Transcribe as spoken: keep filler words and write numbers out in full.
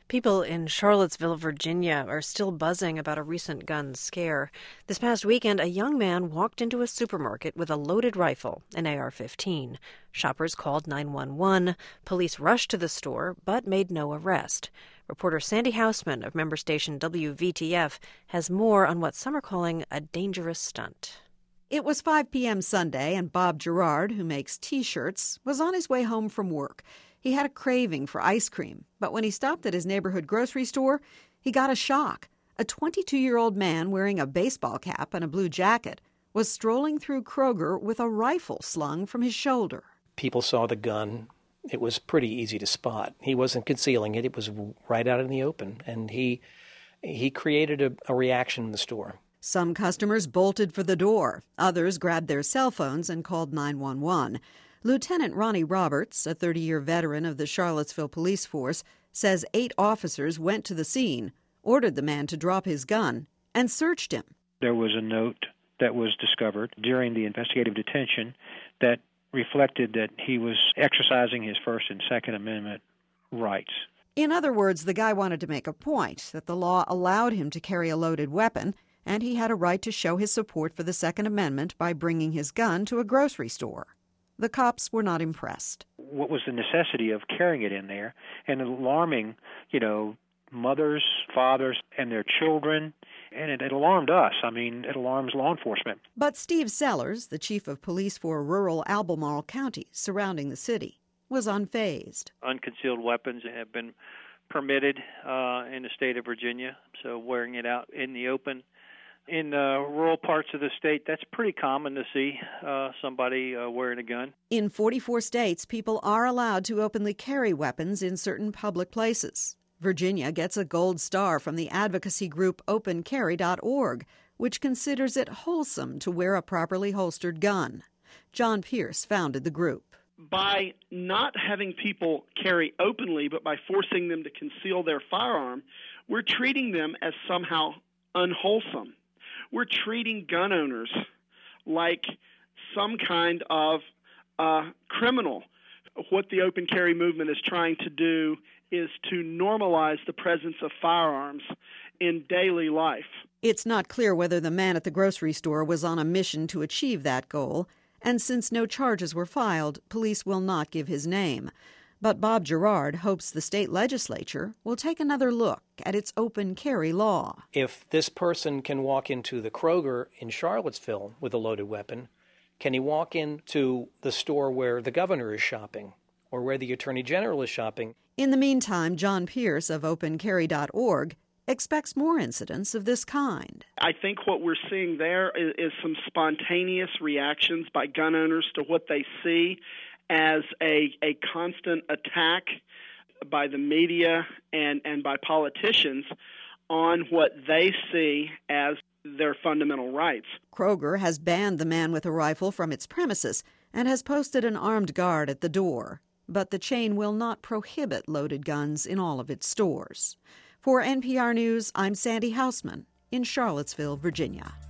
People in Charlottesville, Virginia are still buzzing about a recent gun scare. This past weekend, a young man walked into a supermarket with a loaded rifle, an A R fifteen. Shoppers called nine one one. Police rushed to the store but made no arrest. Reporter Sandy Hausman of member station W V T F has more on what some are calling a dangerous stunt. It was five p.m. Sunday, and Bob Gerard, who makes T-shirts, was on his way home from work. He had a craving for ice cream, but when he stopped at his neighborhood grocery store, he got a shock. A twenty-two-year-old man wearing a baseball cap and a blue jacket was strolling through Kroger with a rifle slung from his shoulder. People saw the gun. It was pretty easy to spot. He wasn't concealing it. It was right out in the open, and he he created a, a reaction in the store. Some customers bolted for the door. Others grabbed their cell phones and called nine one one. Lieutenant Ronnie Roberts, a thirty-year veteran of the Charlottesville Police Force, says eight officers went to the scene, ordered the man to drop his gun, and searched him. There was a note that was discovered during the investigative detention that reflected that he was exercising his First and Second Amendment rights. In other words, the guy wanted to make a point that the law allowed him to carry a loaded weapon, and he had a right to show his support for the Second Amendment by bringing his gun to a grocery store. The cops were not impressed. What was the necessity of carrying it in there and alarming, you know, mothers, fathers, and their children? And it, it alarmed us. I mean, it alarms law enforcement. But Steve Sellers, the chief of police for rural Albemarle County surrounding the city, was unfazed. Unconcealed weapons have been permitted uh, in the state of Virginia, so wearing it out in the open. In uh, rural parts of the state, that's pretty common to see uh, somebody uh, wearing a gun. In forty-four states, people are allowed to openly carry weapons in certain public places. Virginia gets a gold star from the advocacy group open carry dot org, which considers it wholesome to wear a properly holstered gun. John Pierce founded the group. By not having people carry openly, but by forcing them to conceal their firearm, we're treating them as somehow unwholesome. We're treating gun owners like some kind of uh, criminal. What the open carry movement is trying to do is to normalize the presence of firearms in daily life. It's not clear whether the man at the grocery store was on a mission to achieve that goal, and since no charges were filed, police will not give his name. But Bob Gerard hopes the state legislature will take another look at its open carry law. If this person can walk into the Kroger in Charlottesville with a loaded weapon, can he walk into the store where the governor is shopping or where the attorney general is shopping? In the meantime, John Pierce of open carry dot org expects more incidents of this kind. I think what we're seeing there is, is some spontaneous reactions by gun owners to what they see as a, a constant attack by the media and, and by politicians on what they see as their fundamental rights. Kroger has banned the man with a rifle from its premises and has posted an armed guard at the door. But the chain will not prohibit loaded guns in all of its stores. For N P R News, I'm Sandy Hausman in Charlottesville, Virginia.